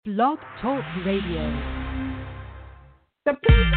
Blog Talk Radio. The people.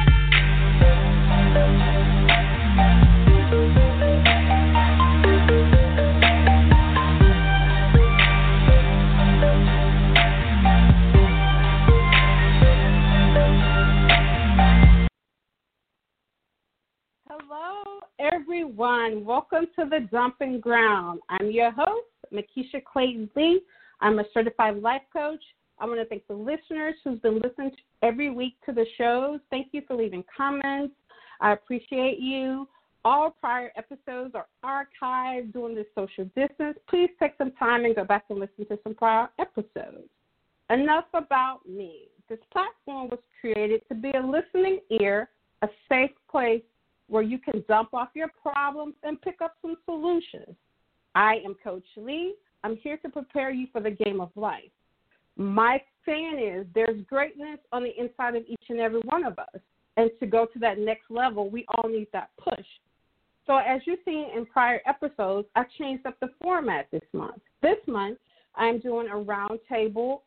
Hello, everyone. Welcome to the Dumping Ground. I'm your host, Makisha Clayton Lee. I'm a certified life coach. I want to thank the listeners who's been listening every week to the shows. Thank you for leaving comments. I appreciate you. All prior episodes are archived during this social distance. Please take some time and go back and listen to some prior episodes. Enough about me. This platform was created to be a listening ear, a safe place where you can dump off your problems and pick up some solutions. I am Coach Lee. I'm here to prepare you for the game of life. My saying is there's greatness on the inside of each and every one of us. And to go to that next level, we all need that push. So as you've seen in prior episodes, I changed up the format this month. This month, I'm doing a round table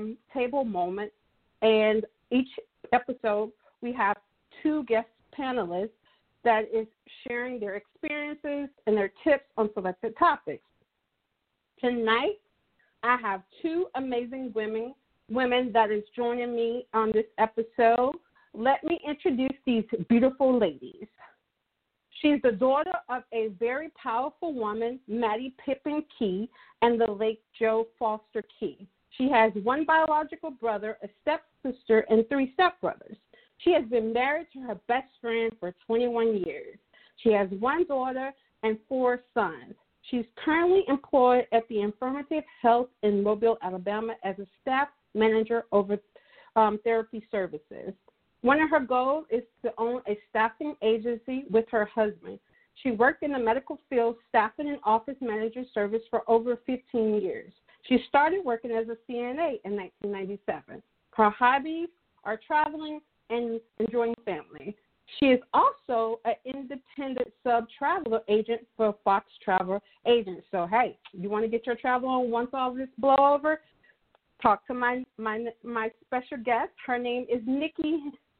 moment. And each episode, we have two guest panelists that is sharing their experiences and their tips on selected topics. Tonight, I have two amazing women that is joining me on this episode. Let me introduce these beautiful ladies. She's the daughter of a very powerful woman, Maddie Pippin Key, and the late Joe Foster Key. She has one biological brother, a stepsister, and three stepbrothers. She has been married to her best friend for 21 years. She has one daughter and four sons. She's currently employed at the Affirmative Health in Mobile, Alabama as a staff manager over therapy services. One of her goals is to own a staffing agency with her husband. She worked in the medical field, staffing and office manager service for over 15 years. She started working as a CNA in 1997. Her hobbies are traveling and enjoying family. She is also an independent sub-traveler agent for Fox Travel Agents. So, hey, you want to get your travel on once all this blow over? Talk to my special guest. Her name is Nikki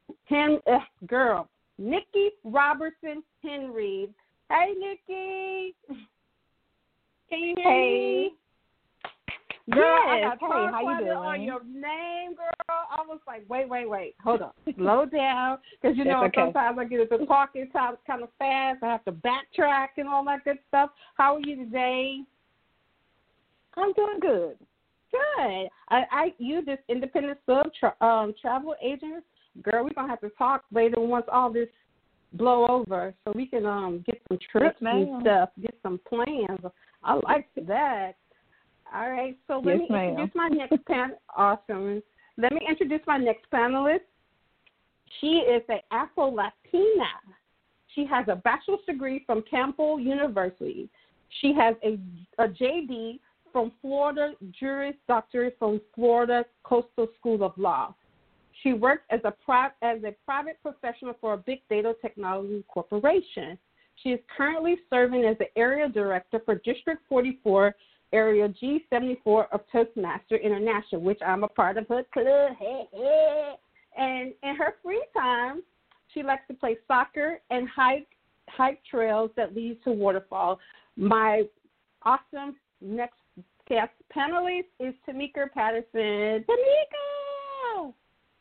Robertson Henry. Hey, Nikki. Can you hear me? Girl, yes. I got how you doing? on your name, girl. I was like, wait. Hold on. Slow down. Because, sometimes I get into talking kind of fast. I have to backtrack and all that good stuff. How are you today? I'm doing good. Good. You this independent travel agent, girl, we're going to have to talk later once all this blow over so we can get some trips and stuff, get some plans. I like that. All right, so let me introduce my next Awesome. Let me introduce my next panelist. She is an Afro-Latina. She has a bachelor's degree from Campbell University. She has a JD from Florida, Juris Doctorate from Florida Coastal School of Law. She works as a private professional for a big data technology corporation. She is currently serving as the area director for District 44, Area G74 of Toastmaster International, which I'm a part of her club. And in her free time, she likes to play soccer and hike trails that lead to waterfall. My awesome next guest panelist is Tamika Patterson. Tamika!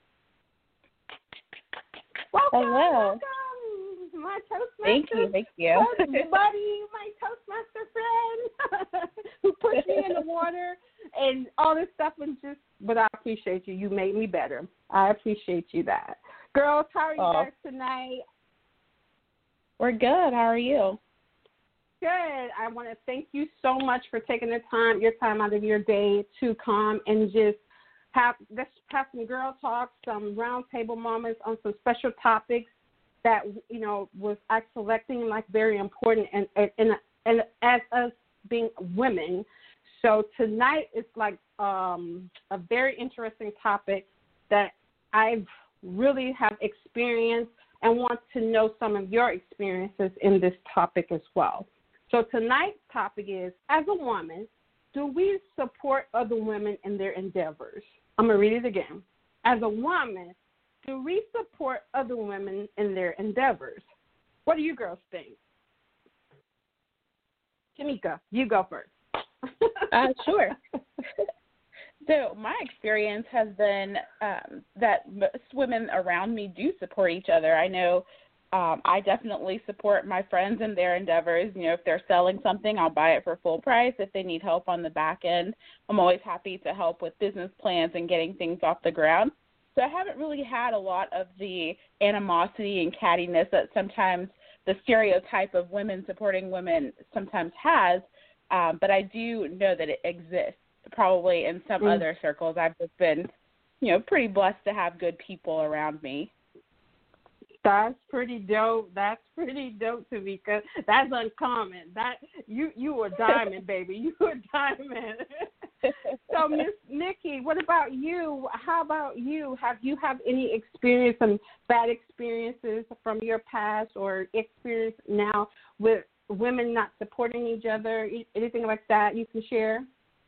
Welcome. My Toastmaster. Thank you. Buddy, my Toastmaster friend who pushed me in the water and all this stuff but I appreciate you. You made me better. I appreciate you that. Girls, how are you guys tonight? We're good. How are you? Good. I want to thank you so much for taking your time out of your day to come and just let's have some girl talk, some round table moments on some special topics that, was I selecting like very important and as us being women. So tonight is like a very interesting topic that I really have experienced and want to know some of your experiences in this topic as well. So tonight's topic is, as a woman, do we support other women in their endeavors? I'm going to read it again. As a woman, do we support other women in their endeavors? What do you girls think? Tamika, you go first. Sure. So my experience has been that most women around me do support each other. I know I definitely support my friends in their endeavors. You know, if they're selling something, I'll buy it for full price. If they need help on the back end, I'm always happy to help with business plans and getting things off the ground. So I haven't really had a lot of the animosity and cattiness that sometimes the stereotype of women supporting women sometimes has, but I do know that it exists. Probably in some other circles, I've just been, pretty blessed to have good people around me. That's pretty dope. That's pretty dope, Tamika. That's uncommon. That you a diamond, baby. You a diamond. So, Miss Nikki, what about you? How about you? Have you had any experience, some bad experiences from your past or experience now with women not supporting each other? Anything like that you can share?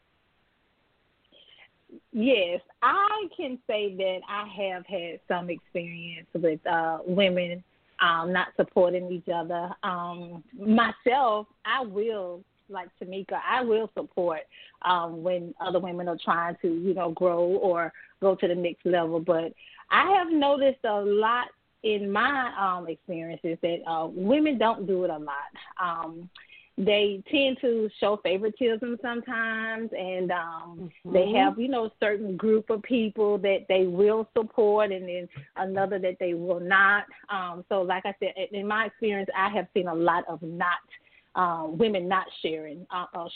Yes, I can say that I have had some experience with women not supporting each other. Myself, I will, like Tamika, I will support when other women are trying to, grow or go to the next level. But I have noticed a lot in my experiences that women don't do it a lot. They tend to show favoritism sometimes, and they have, certain group of people that they will support and then another that they will not. So like I said, in my experience, I have seen a lot of women not showing,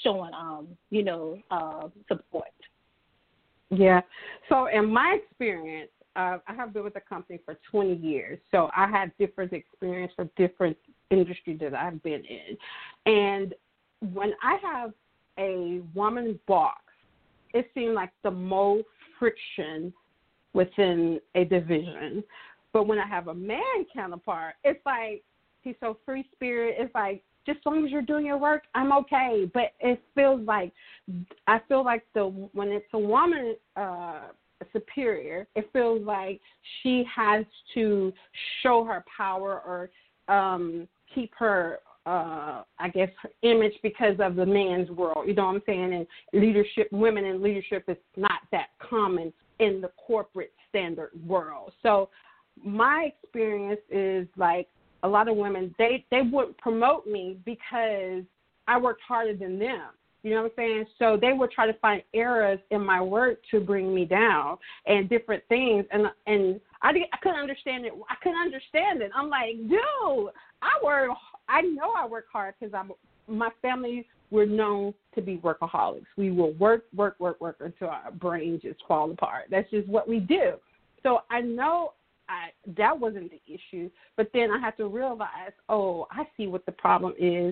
support. Yeah. So in my experience, I have been with the company for 20 years, so I had different experience for different industries that I've been in. And when I have a woman boss, it seems like the most friction within a division. But when I have a man counterpart, it's like he's so free spirit. It's like, just as long as you're doing your work, I'm okay. But it feels like, I feel like when it's a woman superior, it feels like she has to show her power or keep her, her image because of the man's world. You know what I'm saying? And leadership, women in leadership is not that common in the corporate standard world. So my experience is like a lot of women, they wouldn't promote me because I worked harder than them. You know what I'm saying? So they would try to find errors in my work to bring me down and different things. And I couldn't understand it. I couldn't understand it. I'm like, dude, I know I work hard because my family, we're known to be workaholics. We will work until our brain just fall apart. That's just what we do. So I know that wasn't the issue. But then I had to realize, I see what the problem is.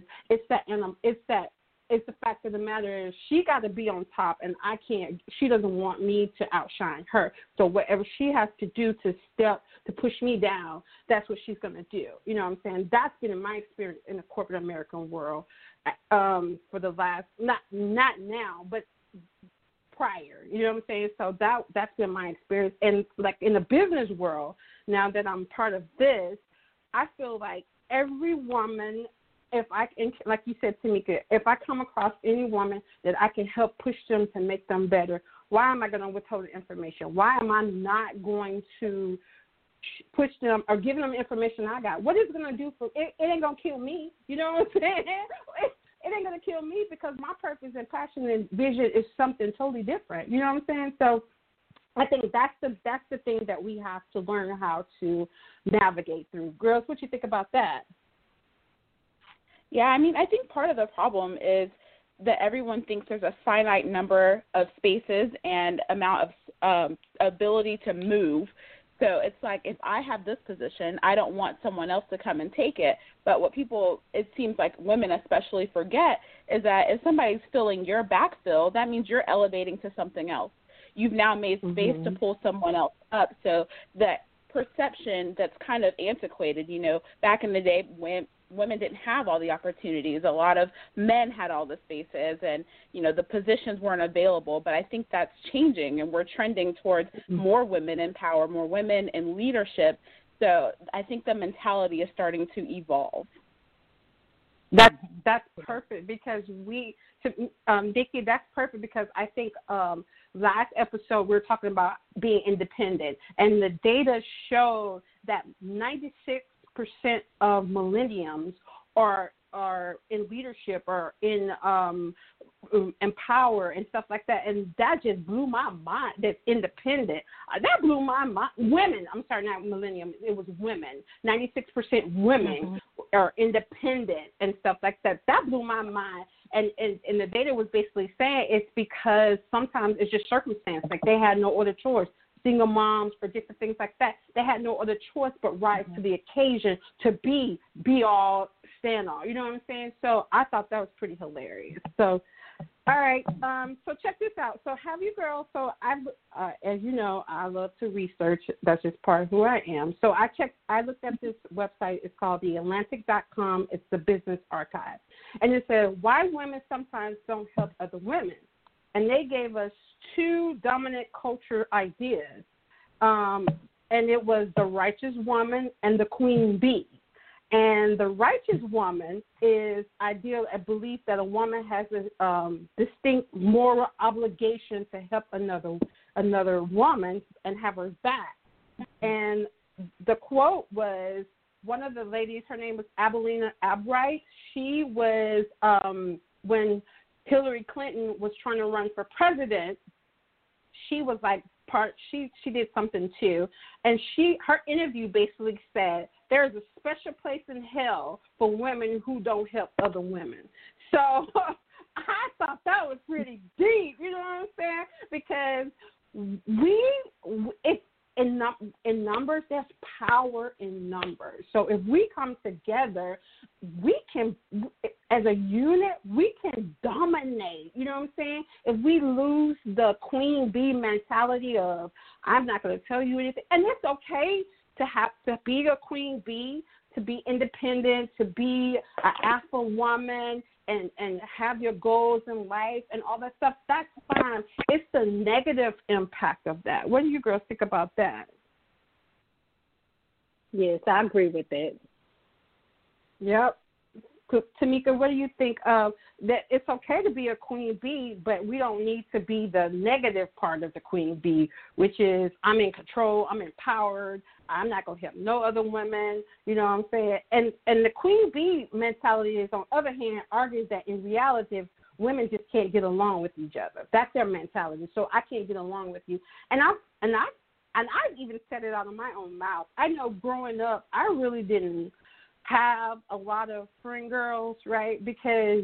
It's the fact of the matter is she got to be on top, and I can't. She doesn't want me to outshine her. So whatever she has to do to push me down, that's what she's going to do. You know what I'm saying? That's been in my experience in the corporate American world for the last, not now, but prior. You know what I'm saying? So that's been my experience. And like in the business world, now that I'm part of this, I feel like every woman, if I can, like you said, Tamika, if I come across any woman that I can help push them to make them better, why am I going to withhold the information? Why am I not going to push them or give them information I got? What is it going to do for it? It ain't going to kill me. You know what I'm saying? It ain't going to kill me because my purpose and passion and vision is something totally different. You know what I'm saying? So I think that's the thing that we have to learn how to navigate through. Girls, what you think about that? Yeah, I mean, I think part of the problem is that everyone thinks there's a finite number of spaces and amount of ability to move. So it's like if I have this position, I don't want someone else to come and take it. But what people, it seems like women especially forget, is that if somebody's filling your backfill, that means you're elevating to something else. You've now made space to pull someone else up. So that perception that's kind of antiquated, back in the day when women didn't have all the opportunities. A lot of men had all the spaces, and, you know, the positions weren't available. But I think that's changing, and we're trending towards more women in power, more women in leadership. So I think the mentality is starting to evolve. That's perfect, because Nikki, that's perfect, because I think last episode we were talking about being independent, and the data showed that 96% of millennials are in leadership or in power and stuff like that, and that just blew my mind. That's independent. That blew my mind. Women, I'm sorry, not millennium. It was women. 96% women are independent and stuff like that. That blew my mind. And the data was basically saying it's because sometimes it's just circumstance. Like they had no other choice. Single moms or different things like that. They had no other choice but rise to the occasion to be all, stand all. You know what I'm saying? So I thought that was pretty hilarious. So, all right. So check this out. So have you girls, so as you know, I love to research. That's just part of who I am. So I looked at this website. It's called theatlantic.com. It's the business archive. And it said why women sometimes don't help other women. And they gave us 2 dominant culture ideas. And it was the righteous woman and the queen bee. And the righteous woman is ideal a belief that a woman has a distinct moral obligation to help another woman and have her back. And the quote was one of the ladies, her name was Abelina Albright. She was, when Hillary Clinton was trying to run for president, she was like she did something too, and her interview basically said there is a special place in hell for women who don't help other women. So I thought that was pretty deep, you know what I'm saying? Because in numbers, there's power in numbers. So if we come together, we can, as a unit, we can dominate. You know what I'm saying? If we lose the queen bee mentality of, I'm not going to tell you anything, and it's okay to have to be a queen bee, to be independent, to be an alpha woman, and have your goals in life and all that stuff, that's fine. It's the negative impact of that. What do you girls think about that? Yes, I agree with that. Yep. Tamika, what do you think of that? It's okay to be a queen bee, but we don't need to be the negative part of the queen bee, which is I'm in control, I'm empowered, I'm not going to help no other women, you know what I'm saying? And the queen bee mentality is, on the other hand, argues that in reality, women just can't get along with each other. That's their mentality. So I can't get along with you. And I've even said it out of my own mouth. I know growing up, I really didn't have a lot of friend girls, right? Because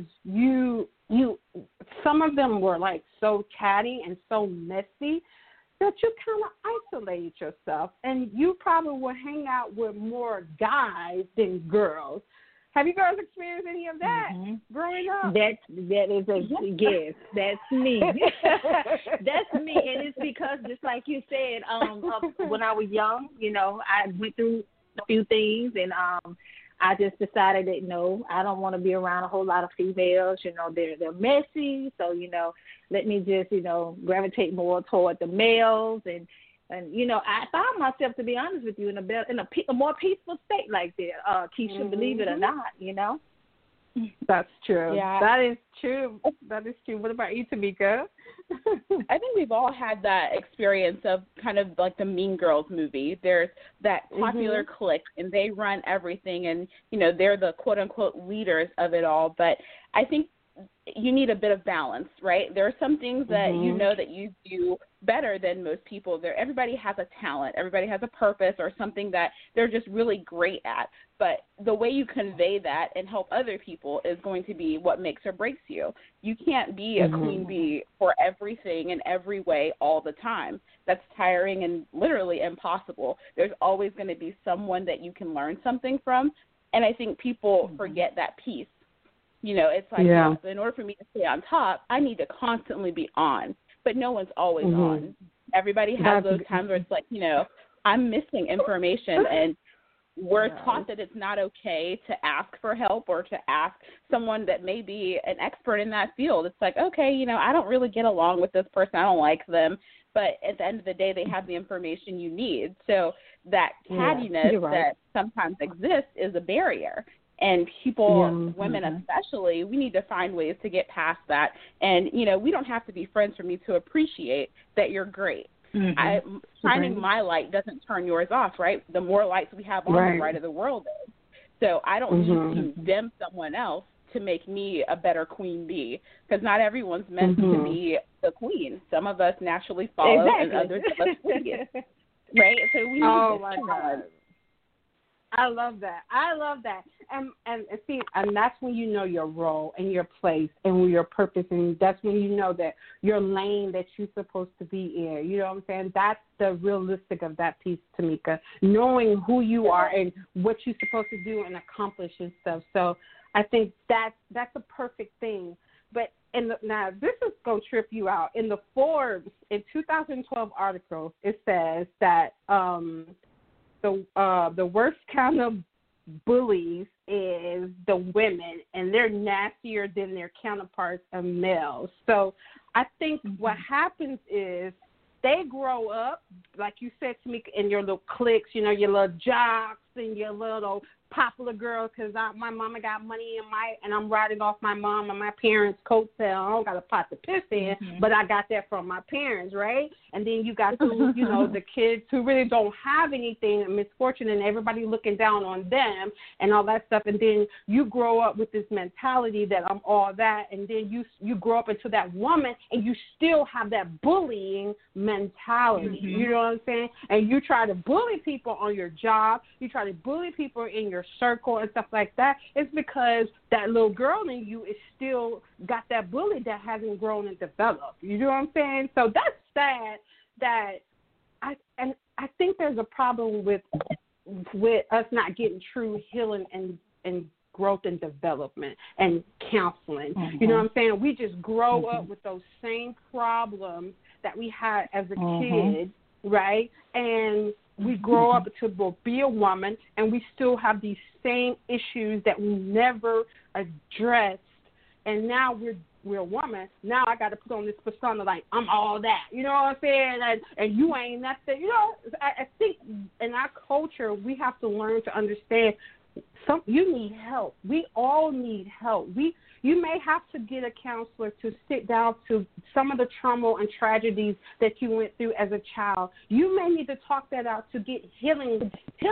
some of them were like so catty and so messy that you kind of isolated yourself, and you probably would hang out with more guys than girls. Have you girls experienced any of that growing up? That is yes, that's me. That's me, and it's because just like you said, when I was young, you know, I went through a few things, and I just decided that no, I don't want to be around a whole lot of females. You know, they're messy, so you know, let me just gravitate more toward the males, and you know, I found myself, to be honest with you, in a more peaceful state like that. Keisha, believe it or not, you know. That's true. Yeah. That is true. That is true. What about you, Tamika? I think we've all had that experience of kind of like the Mean Girls movie. There's that popular clique, and they run everything, and, you know, they're the quote-unquote leaders of it all. But I think you need a bit of balance, right? There are some things that you know that you do better than most people. Everybody has a talent. Everybody has a purpose or something that they're just really great at. But the way you convey that and help other people is going to be what makes or breaks you. You can't be a queen bee for everything in every way all the time. That's tiring and literally impossible. There's always going to be someone that you can learn something from, and I think people forget that piece. You know, it's like, in order for me to stay on top, I need to constantly be on. But no one's always on. Everybody has those times where it's like, you know, I'm missing information, and we're taught that it's not okay to ask for help or to ask someone that may be an expert in that field. It's like, okay, you know, I don't really get along with this person. I don't like them. But at the end of the day, they have the information you need. So that cattiness that sometimes exists is a barrier. And people, women especially, we need to find ways to get past that. And, you know, we don't have to be friends for me to appreciate that you're great. Shining my light doesn't turn yours off, right? The more lights we have on, the brighter the world is. So I don't need to dim someone else to make me a better queen bee, because not everyone's meant to be the queen. Some of us naturally follow, and others of us wing it. Right? So we need to God. I love that. And see, and that's when you know your role and your place and your purpose, and that's when you know that your lane that you're supposed to be in. You know what I'm saying? That's the realistic of that piece, Tamika. Knowing who you are and what you're supposed to do and accomplish and stuff. So I think that's a perfect thing. But now this is going to trip you out. In the Forbes in 2012 article, it says that the worst kind of bullies is the women, and they're nastier than their counterparts of males. So I think what happens is they grow up, like you said to me, in your little cliques, you know, your little jocks and your little popular girls, because my mama got money and I'm riding off my mom and my parents' coattail. I don't got a pot to piss in, but I got that from my parents, right? And then you got the, you know, the kids who really don't have anything, misfortune, and everybody looking down on them and all that stuff. And then you grow up with this mentality that I'm all that, and then you grow up into that woman and you still have that bullying mentality. You know what I'm saying? And you try to bully people on your job. You try to bully people in your circle and stuff like that. It's because that little girl in you is still got that bully that hasn't grown and developed. You know what I'm saying? So that's sad that I think there's a problem with us not getting true healing and growth and development and counseling. You know what I'm saying? We just grow up with those same problems that we had as a kid, right? And we grow up to be a woman, and we still have these same issues that we never addressed. And now we're a woman. Now I got to put on this persona like I'm all that. You know what I'm saying? And you ain't nothing. You know, I think in our culture we have to learn to understand. You need help. We all need help. You may have to get a counselor to sit down to some of the trauma and tragedies that you went through as a child. You may need to talk that out to get healing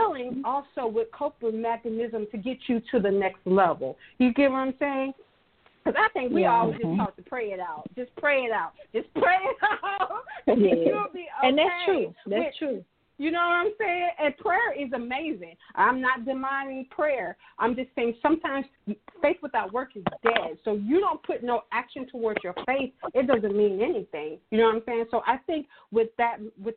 also with coping mechanism to get you to the next level. You get what I'm saying? Because I think we always just talk to pray it out. Just pray it out. Just pray it out. You'll be okay. And that's true. That's true. You know what I'm saying? And prayer is amazing. I'm not denying prayer. I'm just saying sometimes faith without work is dead. So you don't put no action towards your faith, it doesn't mean anything. You know what I'm saying? So I think with that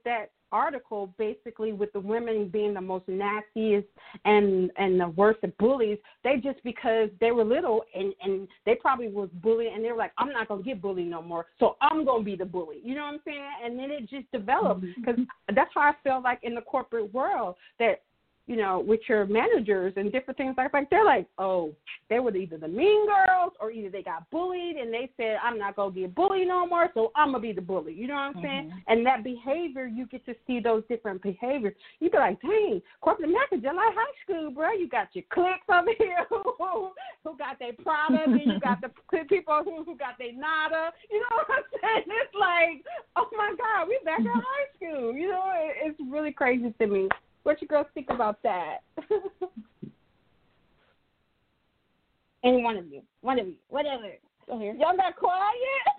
article, basically with the women being the most nastiest and the worst of bullies, they just because they were little and they probably was bullied and they were like, I'm not going to get bullied no more, so I'm going to be the bully. You know what I'm saying? And then it just developed because that's how I feel like in the corporate world that, you know, with your managers and different things like that, they're like, oh, they were either the mean girls or either they got bullied and they said, I'm not going to get bullied no more, so I'm going to be the bully. You know what I'm saying? And that behavior, you get to see those different behaviors. You be like, dang, corporate America just like high school, bro. You got your cliques over here who got their Prada, and you got the people who got their Nada. You know what I'm saying? It's like, oh, my God, we back in high school. You know, it's really crazy to me. What you girls think about that? Any one of you, whatever. Go here. Y'all got quiet.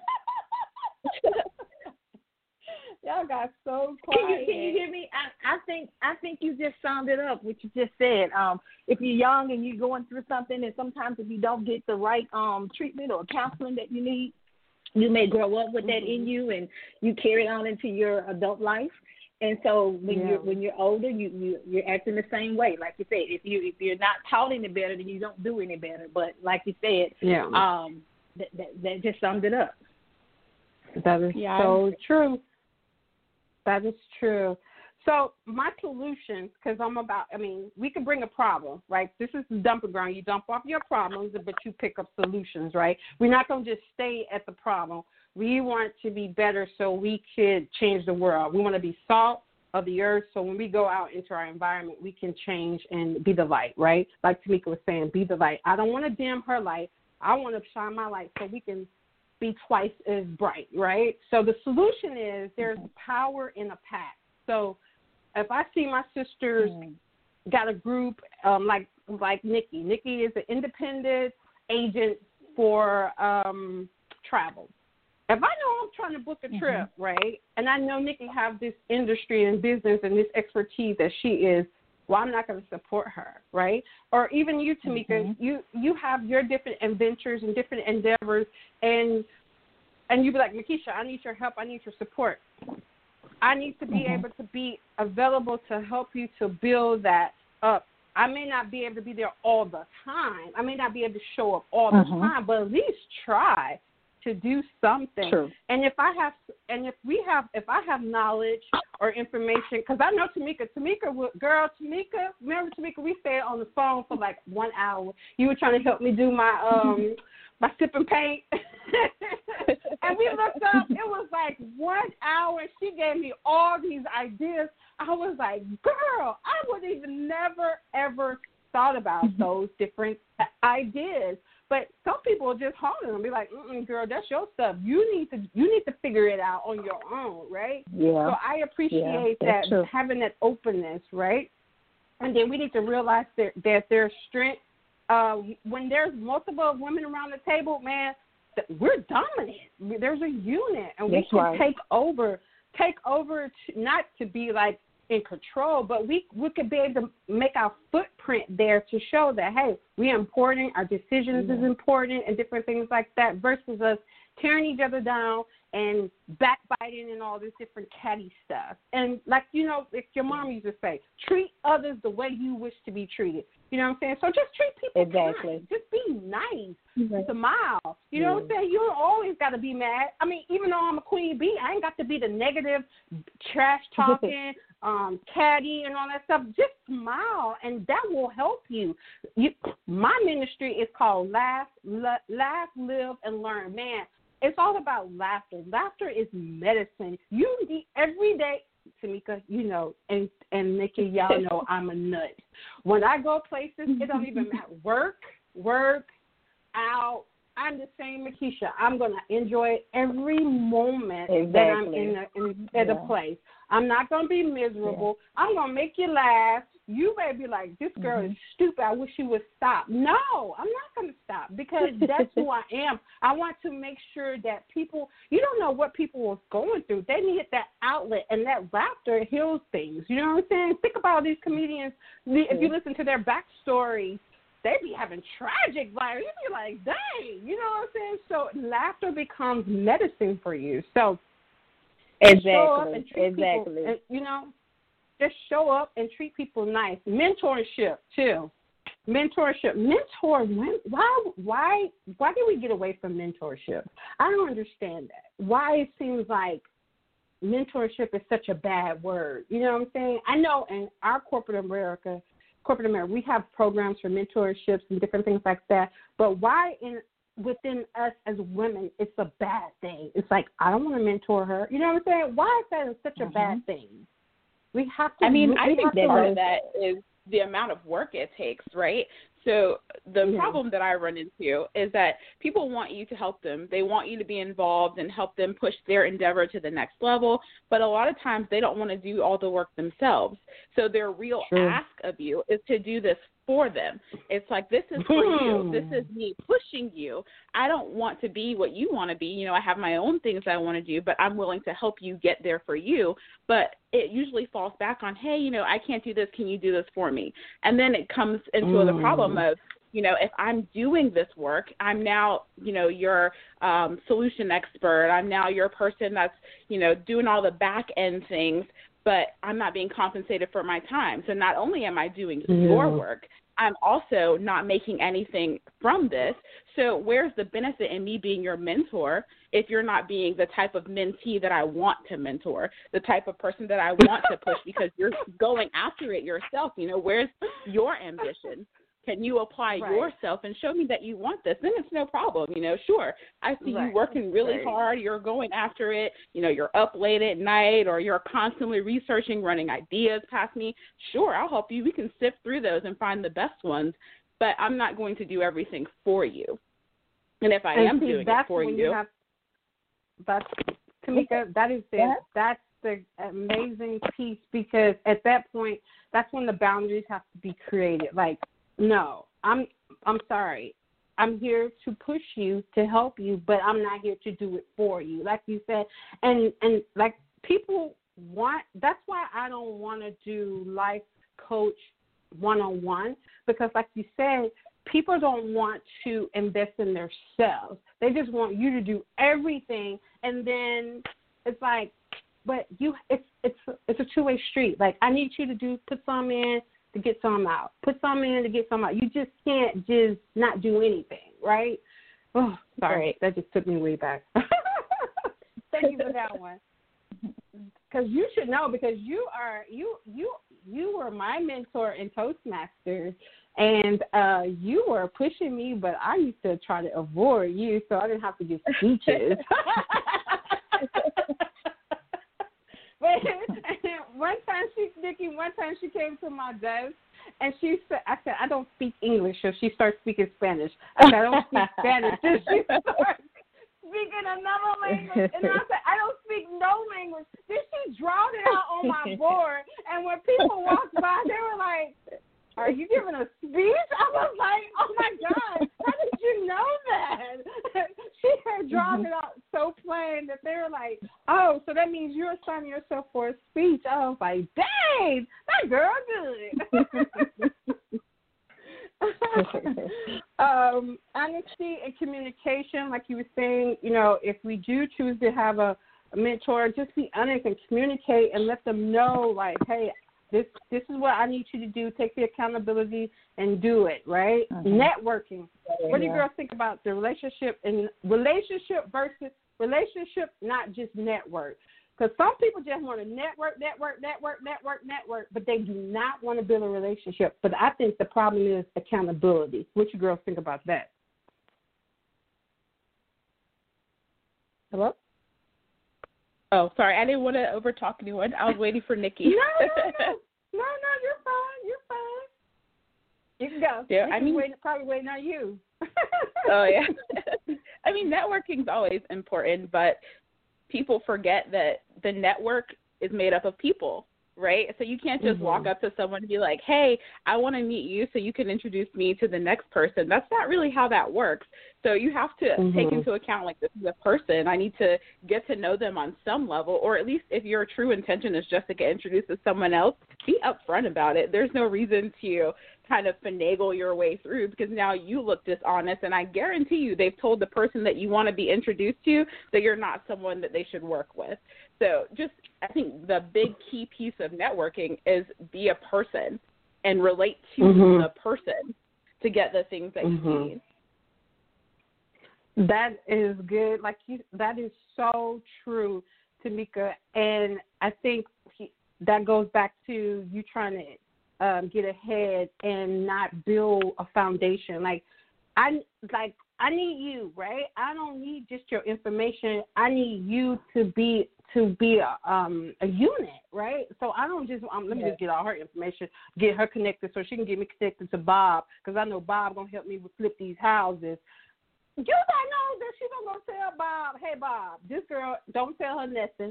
Y'all got so quiet. Can you hear me? I think you just summed it up. What you just said. If you're young and you're going through something, and sometimes if you don't get the right treatment or counseling that you need, you may grow up with that in you, and you carry it on into your adult life. And so when you're older, you're acting the same way. Like you said, if you're not taught any better, then you don't do any better. But like you said, that just summed it up. That is so true. That is true. So my solutions, because we could bring a problem, right? This is the dumping ground. You dump off your problems, but you pick up solutions, right? We're not going to just stay at the problem. We want to be better so we could change the world. We want to be salt of the earth, so when we go out into our environment, we can change and be the light, right? Like Tamika was saying, be the light. I don't want to dim her light. I want to shine my light so we can be twice as bright, right? So the solution is there's power in a pack. So if I see my sisters got a group like Nikki. Nikki is an independent agent for travel. If I know I'm trying to book a trip, right, and I know Nikki have this industry and business and this expertise that she is, well, I'm not going to support her, right? Or even you, Tamika, you have your different adventures and different endeavors, and you be like, Makisha, I need your help. I need your support. I need to be able to be available to help you to build that up. I may not be able to be there all the time. I may not be able to show up all the time, but at least try to do something. True. And if I have knowledge or information, because I know Tamika, remember Tamika, we stayed on the phone for like 1 hour. You were trying to help me do my my sip and paint. And we looked up, it was like 1 hour, and she gave me all these ideas. I was like, girl, I would even never, ever thought about those different ideas. But some people will just hold it and be like, girl, that's your stuff. You need to figure it out on your own, right? Yeah. So I appreciate that, having that openness, right? And then we need to realize that there's strength. When there's multiple women around the table, man, we're dominant. There's a unit, and we can take over not to be like in control, but we could be able to make our footprint there to show that, hey, we're important, our decisions is important, and different things like that, versus us tearing each other down and backbiting and all this different catty stuff. And like, like your mom used to say, treat others the way you wish to be treated. You know what I'm saying? So just treat people kind. Just be nice. Smile. You know what I'm saying? You don't always got to be mad. I mean, even though I'm a queen bee, I ain't got to be the negative, trash talking, catty and all that stuff. Just smile, and that will help you. My ministry is called Laugh, Live, and Learn. Man, it's all about laughter. Laughter is medicine. You need every day. Tamika, and Nikki, y'all know I'm a nut. When I go places, it don't even matter. Work, out. I'm the same Makisha. I'm going to enjoy every moment that I'm at a place. I'm not going to be miserable. I'm going to make you laugh. You may be like, this girl is stupid. I wish she would stop. No, I'm not going to stop, because that's who I am. I want to make sure that people, you don't know what people are going through. They need that outlet, and that laughter heals things. You know what I'm saying? Think about these comedians. If you listen to their backstories, they be having tragic lives. You be like, dang, you know what I'm saying? So laughter becomes medicine for you. So show up and treat people, and, just show up and treat people nice. Mentorship too. Mentor. Why did we get away from mentorship? I don't understand that. Why it seems like mentorship is such a bad word. You know what I'm saying? I know in our corporate America, we have programs for mentorships and different things like that. But why within us as women, it's a bad thing? It's like, I don't want to mentor her. You know what I'm saying? Why is that such a bad thing? We have to. I think part of that is the amount of work it takes, right? So the problem that I run into is that people want you to help them. They want you to be involved and help them push their endeavor to the next level. But a lot of times they don't want to do all the work themselves. So their real ask of you is to do this for them. It's like, this is for you. This is me pushing you. I don't want to be what you want to be. I have my own things I want to do, but I'm willing to help you get there for you. But it usually falls back on, hey, I can't do this. Can you do this for me? And then it comes into the problem of, if I'm doing this work, I'm now, your solution expert. I'm now your person that's, doing all the back end things, but I'm not being compensated for my time. So not only am I doing your work, I'm also not making anything from this. So where's the benefit in me being your mentor if you're not being the type of mentee that I want to mentor, the type of person that I want to push because you're going after it yourself? You know, where's your ambition? Can you apply yourself and show me that you want this? Then it's no problem. You know, sure, I see you working really hard. You're going after it. You know, you're up late at night or you're constantly researching, running ideas past me. Sure, I'll help you. We can sift through those and find the best ones, but I'm not going to do everything for you. And if I am doing it for you. That's, Tamika, that is it. That's the amazing piece, because at that point, that's when the boundaries have to be created. Like, no, I'm sorry. I'm here to push you, to help you, but I'm not here to do it for you, like you said. And like people want, that's why I don't want to do life coach one-on-one, because like you said, people don't want to invest in themselves. They just want you to do everything, and then it's like, but it's a two-way street. Like, I need you to put some in to get some out. Put some in to get some out. You just can't just not do anything, right? Oh, sorry. That just took me way back. Thank you for that one. Because you should know, because you were my mentor in Toastmasters, and you were pushing me, but I used to try to avoid you so I didn't have to give speeches. But one time she came to my desk and I said, I don't speak English. So she started speaking Spanish. I said, I don't speak Spanish. So she started speaking another language. And I said, I don't speak no language. Then she drawed it out on my board. And when people walked by, they were like, are you giving a speech? I was like, oh, my God, how did you know that? She had drawn it out so plain that they were like, oh, so that means you're assigning yourself for a speech. I was like, dang, that girl good. Honesty and communication, like you were saying, you know, if we do choose to have a mentor, just be honest and communicate and let them know, like, hey, this is what I need you to do. Take the accountability and do it, right? Networking. What do you girls think about the relationship versus relationship, not just network? Because some people just want to network, but they do not want to build a relationship. But I think the problem is accountability. What you girls think about that? Hello? Oh, sorry. I didn't want to overtalk anyone. I was waiting for Nikki. No, you're fine. You can go. Yeah, probably waiting on you. Oh, yeah. I mean, networking's always important, but people forget that the network is made up of people, right? So you can't just walk up to someone and be like, hey, I want to meet you so you can introduce me to the next person. That's not really how that works. So you have to take into account, like, this is a person. I need to get to know them on some level, or at least if your true intention is just to get introduced to someone else, be upfront about it. There's no reason to kind of finagle your way through, because now you look dishonest, and I guarantee you they've told the person that you want to be introduced to that you're not someone that they should work with. So just, I think the big key piece of networking is be a person and relate to the person to get the things that you need. That is good. That is so true, Tamika. And I think that goes back to you trying to get ahead and not build a foundation. I need you, right? I don't need just your information. I need you to be a unit, right? So I don't just let me just get all her information, get her connected so she can get me connected to Bob, because I know Bob gonna help me flip these houses. You don't know that she's gonna go tell Bob, hey Bob, this girl, don't tell her nothing.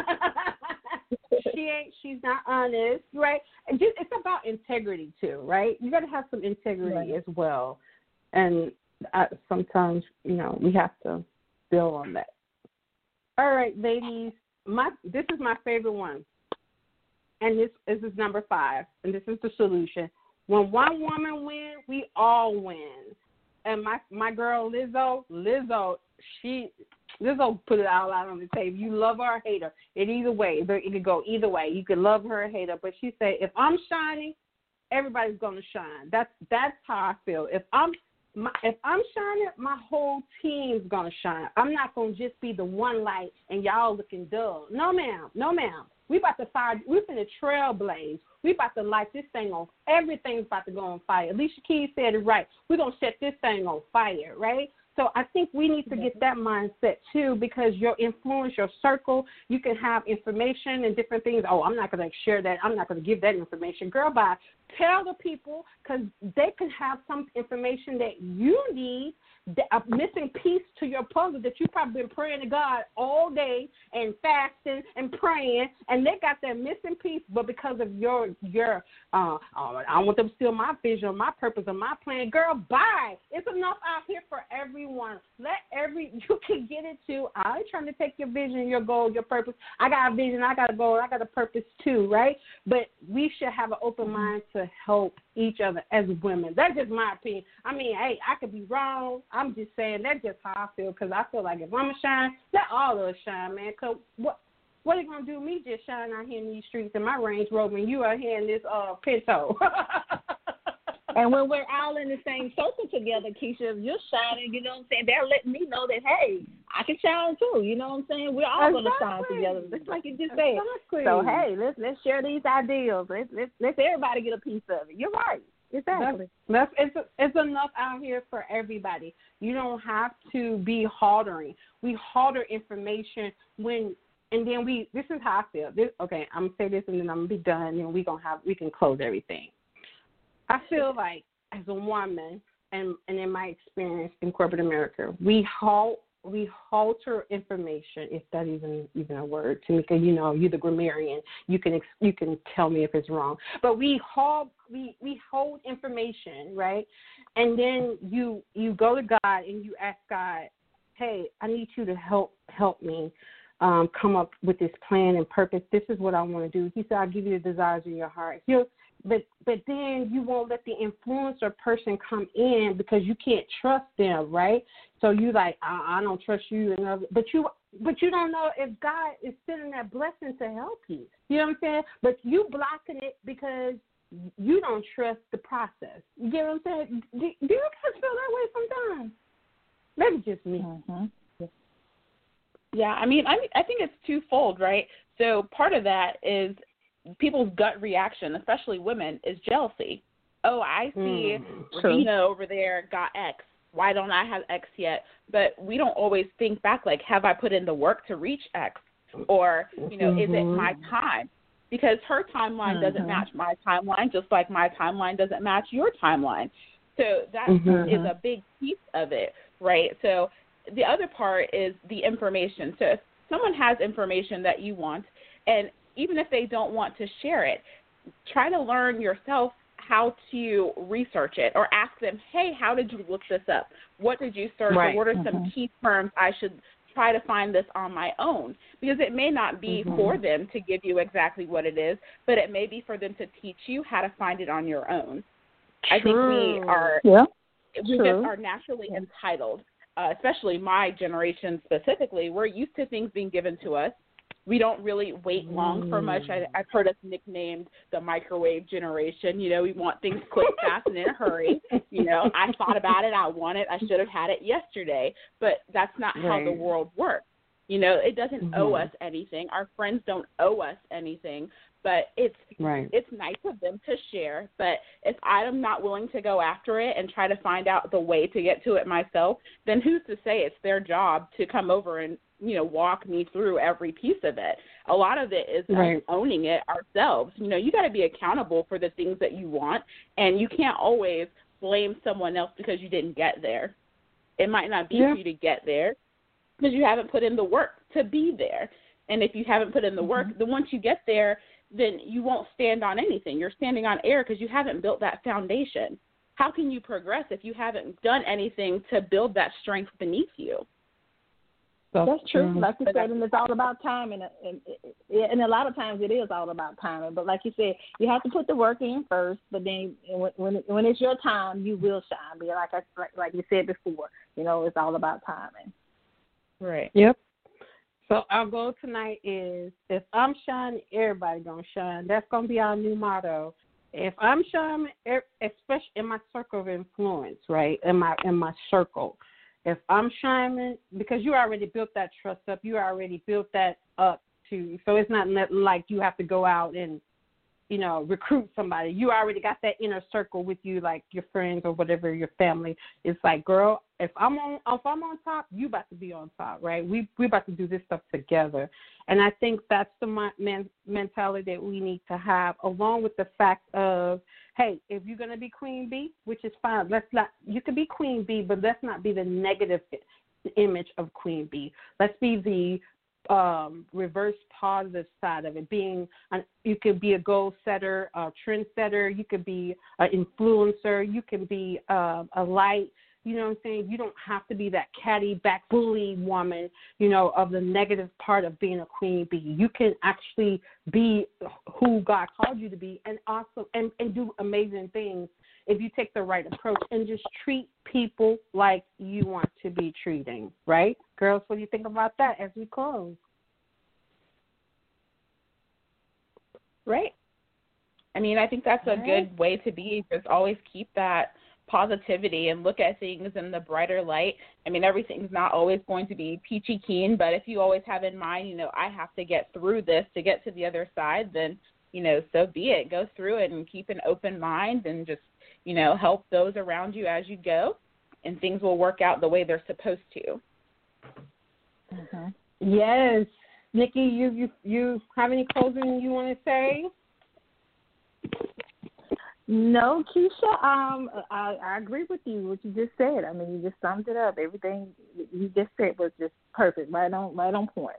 She's not honest, right? And just, it's about integrity too, right? You got to have some integrity as well, and sometimes we have to build on that. All right, ladies, this is my favorite one, and this is number 5, and this is the solution. When one woman wins, we all win. And my girl Lizzo put it all out on the table. You love her or hate her. It could go either way. You could love her or hate her. But she said, if I'm shining, everybody's gonna shine. That's how I feel. If I'm shining, my whole team's gonna shine. I'm not gonna just be the one light and y'all looking dull. No, ma'am. We about to fire. We're finna trailblaze. We about to light this thing on. Everything's about to go on fire. Alicia Keys said it right. We're gonna set this thing on fire, right? So I think we need to get that mindset too, because your influence, your circle, you can have information and different things. Oh, I'm not going to share that. I'm not going to give that information. Girl, bye. Tell the people, because they can have some information that you need, a missing piece to your puzzle that you've probably been praying to God all day and fasting and praying, and they got that missing piece, but because of your I don't want them to steal my vision or my purpose or my plan. Girl, bye. It's enough out here for everyone. You can get it too. I ain't trying to take your vision, your goal, your purpose. I got a vision, I got a goal, I got a purpose too, right? But we should have an open mind to help each other as women. That's just my opinion. I mean, hey, I could be wrong. I'm just saying that's just how I feel, because I feel like if I'm a shine, let all of us shine, man. Because what are you going to do me just shine out here in these streets in my Range Rover and you out here in this Pinto? And when we're all in the same circle together, Keisha, if you're shining, you know what I'm saying, they're letting me know that, hey, I can shine too. You know what I'm saying? We're all going to shine together, just like you just said. So, hey, let's share these ideals. Let's everybody get a piece of it. You're right. Exactly. It's enough out here for everybody. You don't have to be hoarding. We hoard information and then this is how I feel. Okay, I'm going to say this and then I'm going to be done, and we can close everything. I feel like as a woman, and in my experience in corporate America, we halter information, if that even a word to me, because you're the grammarian. You can tell me if it's wrong, but we hold information, right? And then you go to God and you ask God, hey, I need you to help me come up with this plan and purpose. This is what I want to do. He said, I'll give you the desires of your heart. But then you won't let the influencer person come in because you can't trust them, right? So you like, I don't trust you, but you don't know if God is sending that blessing to help you. You know what I'm saying? But you blocking it because you don't trust the process. You get what I'm saying? Do you guys feel that way sometimes? Maybe just me. Mm-hmm. Yeah, I mean, I think it's twofold, right? So part of that is people's gut reaction, especially women, is jealousy. Oh, I see Regina over there got X. Why don't I have X yet? But we don't always think back, like, have I put in the work to reach X? Or, is it my time? Because her timeline doesn't match my timeline, just like my timeline doesn't match your timeline. So that is a big piece of it, right? So the other part is the information. So if someone has information that you want, and even if they don't want to share it, try to learn yourself how to research it, or ask them, hey, how did you look this up? What did you search? Right. Or what are some key terms I should try to find this on my own? Because it may not be for them to give you exactly what it is, but it may be for them to teach you how to find it on your own. I think we just are naturally entitled, especially my generation specifically. We're used to things being given to us. We don't really wait long for much. I've heard us nicknamed the microwave generation. We want things quick, fast, and in a hurry. I thought about it. I want it. I should have had it yesterday. But that's not how the world works. It doesn't owe us anything. Our friends don't owe us anything. But it's nice of them to share. But if I'm not willing to go after it and try to find out the way to get to it myself, then who's to say it's their job to come over and walk me through every piece of it. A lot of it is us owning it ourselves. You got to be accountable for the things that you want, and you can't always blame someone else because you didn't get there. It might not be for you to get there because you haven't put in the work to be there. And if you haven't put in the work, then once you get there, then you won't stand on anything. You're standing on air because you haven't built that foundation. How can you progress if you haven't done anything to build that strength beneath you? That's true. Like you said, and it's all about timing. And a lot of times it is all about timing. But like you said, you have to put the work in first. But then when it's your time, you will shine. But like you said before, it's all about timing. Right. Yep. So our goal tonight is, if I'm shining, everybody gonna shine. That's gonna be our new motto. if I'm shaman, especially in my circle of influence, right? In my circle, if I'm shaman, because you already built that trust up, you already built that up to, so it's not nothing like you have to go out and, you know, recruit somebody. You already got that inner circle with you, like your friends or whatever, your family. It's like, girl, if I'm on top, you about to be on top, right? We about to do this stuff together. And I think that's the mentality that we need to have, along with the fact of, hey, if you're going to be queen bee, which is fine, you can be queen bee, but let's not be the negative image of queen bee. Let's be the reverse positive side of it. You could be a goal setter, a trend setter. You could be an influencer. You can be a light. You know what I'm saying? You don't have to be that catty back bully woman, you know, of the negative part of being a queen bee. You can actually be who God called you to be, and also and do amazing things if you take the right approach and just treat people like you want to be treating, right? Girls, what do you think about that as we close? Right. I mean, I think that's a good way to be. Just always keep that positivity and look at things in the brighter light. I mean, everything's not always going to be peachy keen, but if you always have in mind, you know, I have to get through this to get to the other side, then, you know, so be it. Go through it and keep an open mind and just, you know, help those around you as you go, and things will work out the way they're supposed to. Mm-hmm. Yes. Nikki, you have any closing you want to say? No, Keisha, I agree with you, what you just said. I mean, you just summed it up. Everything you just said was just perfect, right on point.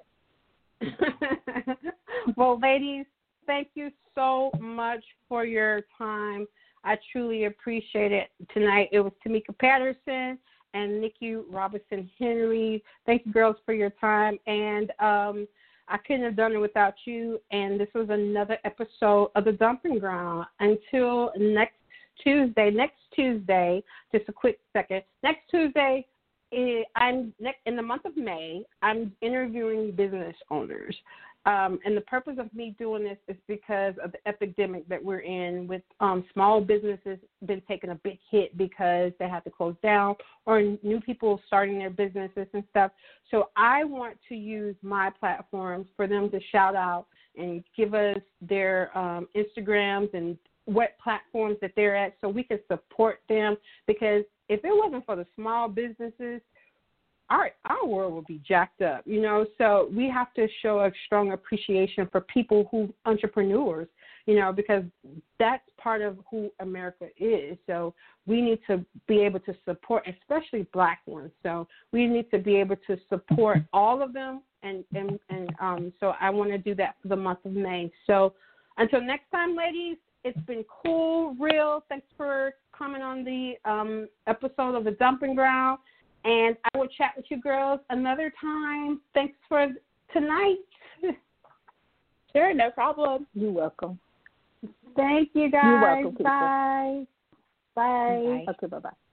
Well, ladies, thank you so much for your time. I truly appreciate it tonight. It was Tamika Patterson and Nikki Robinson Henry. Thank you, girls, for your time. And I couldn't have done it without you. And this was another episode of The Dumping Ground. Until next Tuesday, just a quick second. Next Tuesday, in the month of May, I'm interviewing business owners. And the purpose of me doing this is because of the epidemic that we're in with small businesses been taking a big hit because they have to close down, or new people starting their businesses and stuff. So I want to use my platforms for them to shout out and give us their Instagrams and what platforms that they're at so we can support them, because if it wasn't for the small businesses, our world will be jacked up, you know. So we have to show a strong appreciation for people who entrepreneurs, you know, because that's part of who America is. So we need to be able to support, especially Black ones. So we need to be able to support all of them, and so I want to do that for the month of May. So until next time, ladies, it's been cool, real. Thanks for coming on the episode of The Dumping Ground. And I will chat with you girls another time. Thanks for tonight. Sure, no problem. You're welcome. Thank you, guys. You're welcome, Keisha. Bye. Bye. Okay, bye-bye.